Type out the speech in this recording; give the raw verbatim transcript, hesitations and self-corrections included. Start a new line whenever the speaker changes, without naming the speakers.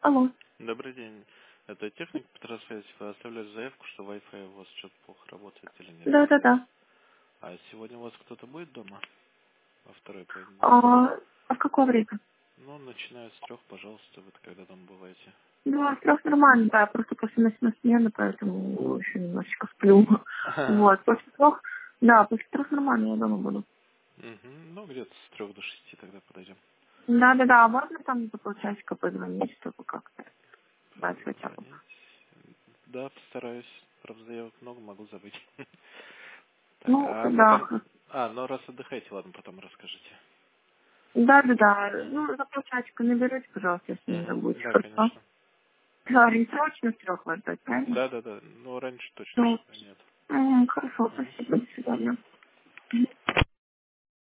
Алло.
Добрый день. Это техник Петросвязь. Вы оставляли заявку, что Wi-Fi у вас что-то плохо работает или нет?
Да-да-да.
А сегодня у вас кто-то будет дома? Во второй половине дня?
А, а в какое время?
Ну, начиная с трех, пожалуйста, вы когда дома бываете.
Ну, трех нормально, да, просто после ночной смены, поэтому еще немножечко сплю. Вот, после трех, да, после трех нормально, я дома буду.
Мгм. Ну, где-то с трех до шести тогда подойдем.
Да-да-да, а можно там за полчасика позвонить, чтобы как-то дать хотя бы.
Позвонить. Да, постараюсь. Правда, заявок много, могу забыть. Так,
Ну,
а
да,
потом... А, ну раз отдыхаете, ладно, потом расскажите.
да-да-да,
Мгм.
ну, за полчасика наберете, пожалуйста, если не
Мгм.
забудете,
Да,
хорошо?
конечно.
Да, ориентировочно в трех вас ждать, правильно?
Да, да, да. Ну, раньше точно
Ну,
нет.
м, хорошо,
Мгм.
спасибо, до свидания.